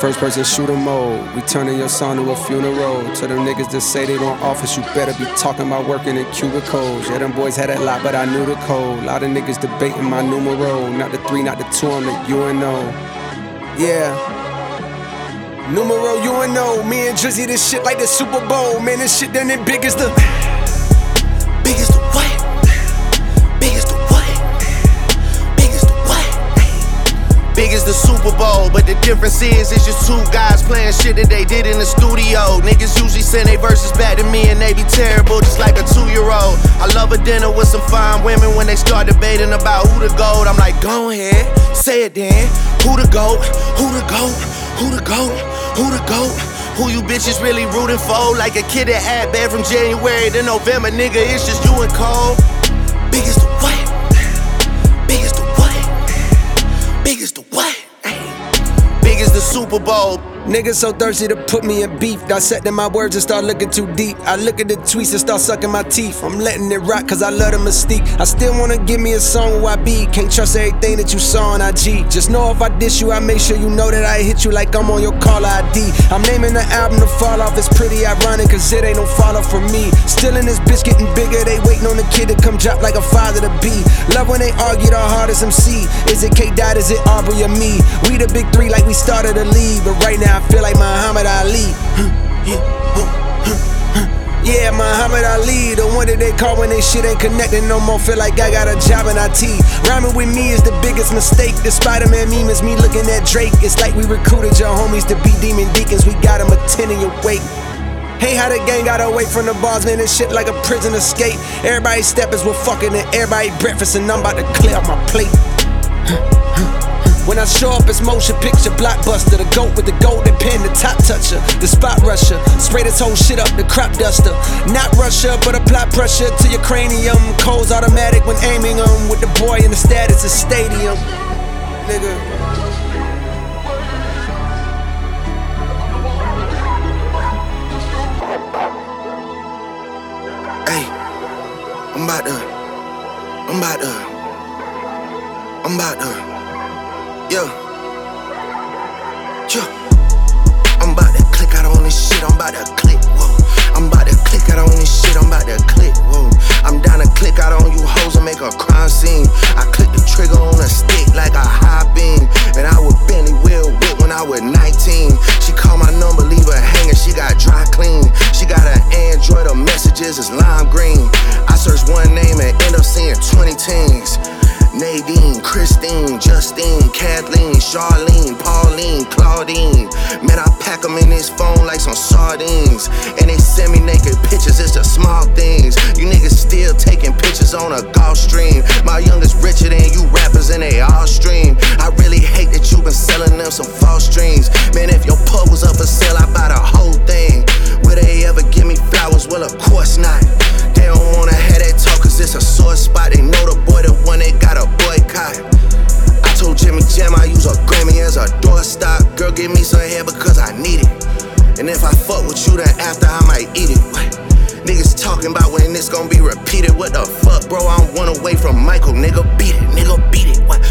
First person shooter mode, we turning your son to a funeral. To them niggas that say they don't office, you better be talking about working in cubicles. Yeah, them boys had a lot, but I knew the code. Lot of niggas debating my numero. Not the 3, not the 2, I'm the UNO. Yeah. Numero UNO. Me and Drizzy, this shit like the Super Bowl. Man, this shit done it big as the... Big as the what? Big as the what? Big as the what? Big as the Super Bowl, but the difference is it's just two guys playing shit that they did in the studio. Niggas usually send they verses back to me and they be terrible, just like a 2-year-old. I love a dinner with some fine women when they start debating about who the GOAT. I'm like, go ahead, say it then. Who the GOAT? Who the GOAT? Who the GOAT? Who the GOAT? Who you bitches really rooting for? Like a kid that had bad from January to November, nigga, it's just you and Cole. Big as the what? Big as the what? Big as the what? Big as the Super Bowl. Niggas so thirsty to put me in beef. Dissecting my words and start looking too deep. I look at the tweets and start sucking my teeth. I'm letting it rock cause I love the mystique. I still wanna give me a song where I be. Can't trust everything that you saw on IG. Just know if I diss you, I make sure you know that I hit you like I'm on your caller ID. I'm naming the album The Fall Off. It's pretty ironic cause it ain't no follow for me. Still in this bitch getting bigger. They waiting on the kid to come drop like a father to be. Love when they argue the hardest MC. Is it K-Dot, is it Aubrey or me? We the big three like we started a league. But right now I feel like Muhammad Ali. Yeah, Muhammad Ali, the one that they call when they shit ain't connecting no more. Feel like I got a job in IT. Rhyming with me is the biggest mistake. The Spider-Man meme is me looking at Drake. It's like we recruited your homies to be demon deacons. We got them attending your wake. Hey, how the gang got away from the bars, man, this shit like a prison escape. Everybody steppers with fucking and everybody breakfast, and I'm about to clear up my plate. When I show up, it's motion picture blockbuster. The GOAT with the golden pen, the top toucher, the spot rusher. Spray this whole shit up, the crop duster. Not Russia, but apply pressure to your cranium. Cold's automatic when aiming them. With the boy in the status of stadium. Nigga. Hey, I'm about to. Yo, I'm about to click out on this shit, I'm about to click, whoa. I'm about to click out on this shit, I'm about to click, whoa. I'm down to click out on you hoes and make a crime scene. I click the trigger on a stick like a high beam. And I would Bentley wheel whip when I was 19. She called my number, leave her hanging, she got dry clean. She got an Android, her messages is lime green. I search one name and end up seeing 20 teens. Nadine, Christine, Justine, Kathleen, Charlene, Pauline, Claudine. Man, I pack them in this phone like some sardines. And they send me naked pictures, it's the small things. You niggas still taking pictures on a Gulfstream. My youngest richer than you rappers and they all stream. I really hate that you been selling them some false dreams. Man, if your pub was up for sale, I buy the whole thing. Will they ever give me flowers? Well, of course not. They don't wanna have that talk cause it's a sore spot. They know the boy, the one they got a boycott. I told Jimmy Jam I use a Grammy as a doorstop. Girl, give me some hair because I need it. And if I fuck with you, then after I might eat it. What? Niggas talking about when this gon' be repeated. What the fuck, bro? I'm one away from Michael. Nigga, beat it. Nigga, beat it. What?